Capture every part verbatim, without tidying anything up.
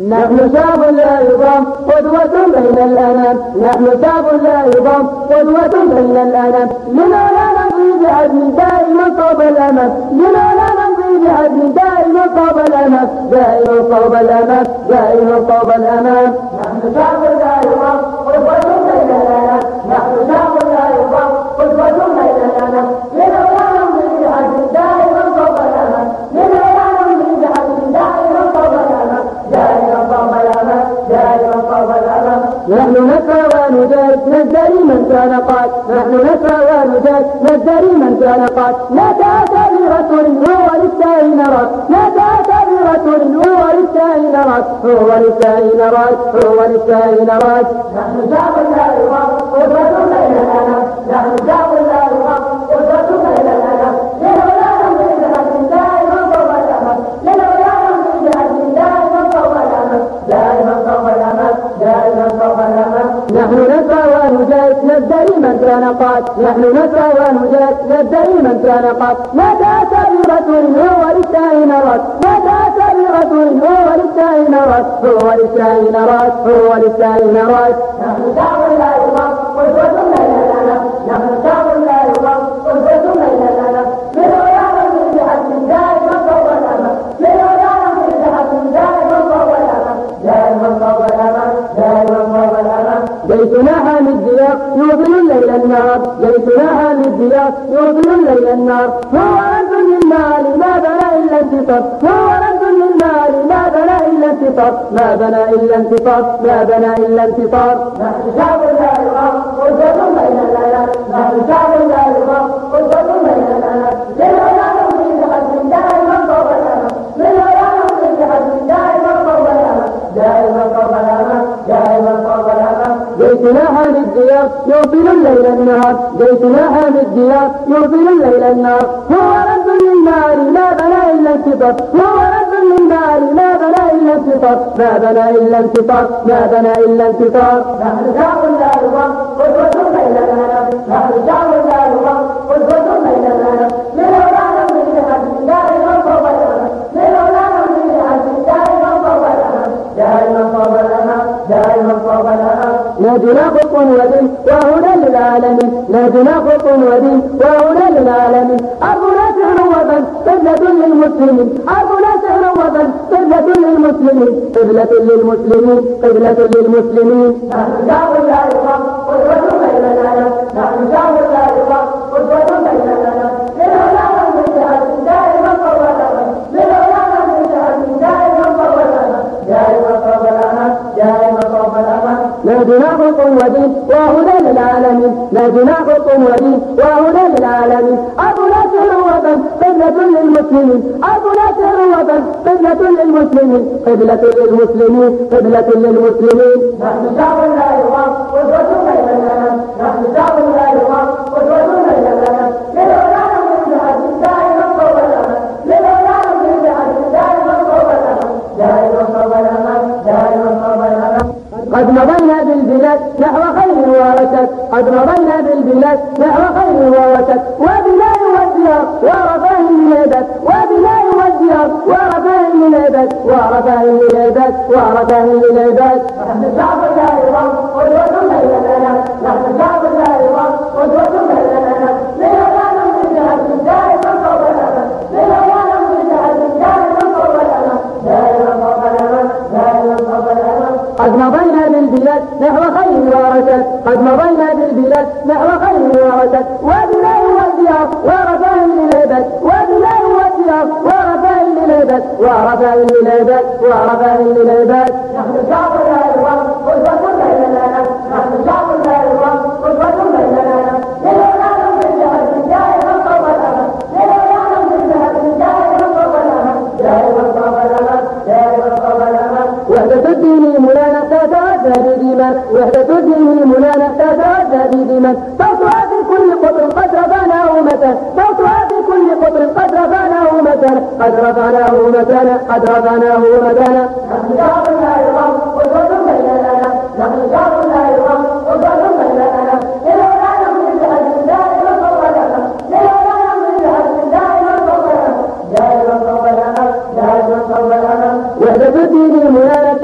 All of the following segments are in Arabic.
نحن شعب لا يضام قدوة بين الأنام، نحن شعب لا يضام قدوة بين الأنام، لما لا نمضي بعزم دائما صوب الأمام، لما لا نمضي بعزم دائما صوب الأمام، دائما صوب الأمام، دائما صوب الأمام. نحن شعب لا يضام قدوة بين الأنام، نحن شعب لا يضام قدوة بين الأنام، لما لا نمضي بعزم دائما صوب الأمام، لما لا نمضي بعزم دائما صوب الأمام، دائما صوب الأمام، دائما صوب الأمام. نحن نسعى ونجاهد نزدري من كان قاد، نحن نسعى ونجاهد نزدري من كان قاد، لا تأتى برسول هو للسائل نراد، لا تأتى برسول هو للسائل نراد، هو للسائل نراد، هو للسائل نراد. نحن شعب لا يضام قدوة بين الأنام، نحن شعب لا يضام قدوة بين الأنام، لولا نمضي بعزم دائما صوب الأمام، لولا نمضي بعزم دائما صوب الأمام، دائما صوب الأمام، دائما صوب الأمام. نحن نسعى ونجاهد نزدري من كان قاد، نحن نسعى ونجاهد نزدري من كان قاد، لا تأتى برسول هو للسائل نراد، لا تأتى برسول هو للسائل نراد، هو للسائل نراد، هو للسائل نراد. نحن شعب لا يضام قدوة بين الأنام، نحن شعب لا يضام قدوة بين الأنام، لولا نمضي بعزم دائما صوب الأمام، لولا نمضي بعزم دائما صوب الأمام، دائما صوب الأمام، دائما صوب الأمام. جيشنا حامي الديار يوصل الليل النهار، جيشنا حامي الديار يوصل الليل النهار، هو رد للمال ما بنى إلا انتصار، هو رد للمال ما بنى إلا انتصار، ما بنى إلا انتصار، ما بنى إلا انتصار. نحن شعب لا يضام قدوة بين الأنام، نحن شعب لا يضام قدوة بين الأنام، لولا نمضي بعزم دائما صوب الأمام، لولا نمضي بعزم دائما صوب الأمام، دائما صوب الأمام، دائما صوب الأمام. جيشنا حامي الديار يوصل الليل النهار، جيشنا حامي الديار يوصل الليل النهار، هو رد للمال ما بنى إلا انتصار، هو رد للمال ما بنى إلا انتصار، ما بنى إلا انتصار، ما بنى إلا انتصار. نحن شعب لا يضام قدوة بين الأنام، نحن شعب لا يضام قدوة بين الأنام، لولا نمضي بعزم دائما صوب الأمام، لولا نمضي بعزم دائما صوب الأمام، دائما صوب الأمام، دائما صوب الأمام. نادنا خط ودين وهدى للعالمين، نادنا خط ودين وهدى للعالمين، أرضنا سحر وطن قبلة للمسلمين، أرضنا سحر وطن قبلة للمسلمين، قبلة للمسلمين، قبلة للمسلمين. نحن شعب لا يضام قدوة بين الأنام، نحن شعب لا يضام قدوة بين الأنام، لولا نمضي بعزم دائما صوب الأمام، لولا نمضي بعزم دائما صوب الأمام، دائما صوب الأمام، دائما صوب الأمام. نادنا خط ودين وهدى للعالمين، نادنا خط ودين وهدى للعالمين، أرضنا سحر وطن قبلة للمسلمين، أرضنا سحر وطن قبلة للمسلمين، قبلة للمسلمين، قبلة للمسلمين. نحن شعب لا يضام قدوة بين الأنام، نحن شعب لا يضام قدوة بين الأنام، لولا نمضي بعزم دائما صوب الأمام، لولا نمضي بعزم دائما صوب الأمام، دائما صوب الأمام، دائما صوب الأمام. قد مضينا بالبلاد نحو خير ورشد، قد مضينا بالبلاد نحو خير ورشد، وبناء والديار ورفاه للعباد، وبناء والديار ورفاه للعباد، ورفاه للعباد، ورفاه للعباد. نحن شعب لا يضام قدوة بين الأنام، نحن شعب لا يضام قدوة بين الأنام، لولا نمضي بعزم دائما صوب الأمام، لولا نمضي بعزم دائما صوب الأمام، دائما صوب الأمام، دائما صوب الأمام. قد مضينا بالبلاد نحو خير ورشد، قد مضينا بالبلاد نحو خير ورشد، وبناء والديار ورفاه للعباد، وبناء والديار ورفاه للعباد، ورفاه للعباد، ورفاه للعباد. نحن شعب لا يضام قدوة بين الأنام، نحن شعب لا يضام قدوة بين الأنام، لولا نمضي بعزم دائما صوب الأمام، لولا نمضي بعزم دائما صوب الأمام، دائما صوب الأمام، دائما صوب الأمام. وحدة الدين مولانا تتعدى بدماء، وحدة الدين مولانا تتعدى بدماء، صوتها في كل قطر قد رفعناه متى، صوتها في كل قطر قد رفعناه متى، قد رفعناه متى، قد رفعناه متى. نحن شعب لا يضام قدوة بين الأنام، نحن شعب لا يضام قدوة بين الأنام، لولا نمضي بعزم دائما صوب الأمام، لولا نمضي بعزم دائما صوب الأمام، دائما صوب الأمام، دائما صوب الأمام. وحدة الدين مولانا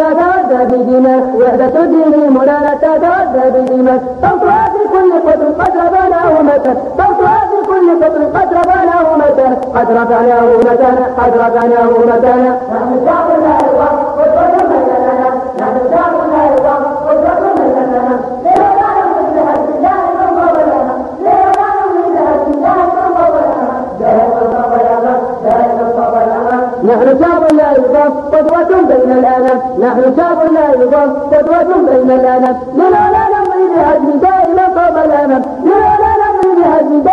تتغذى بدماء وحدة الدين مولانا تتغذى بدماء صوتها في كل قطر قد رفعناه متى صوتها في كل قطر قد رفعناه متى قد رفعناه متى قد رفعناه متى نحن شعب لا يضام قدوة بيننا نحن شعب لا يضام قدوة بيننا ليه لا نمضي بحسب الله ينظر لنا ليه لا نمضي بحسب الله ينظر لنا جاهز الصبر لنا جاهز الصبر لنا نحن شعب لا يضام قدوة بين الأنام نحن شعب لا يضام قدوة بين الأنام لنا لا نمضي بحسب دائما صوب الأمام لنا لا نمضي بحسب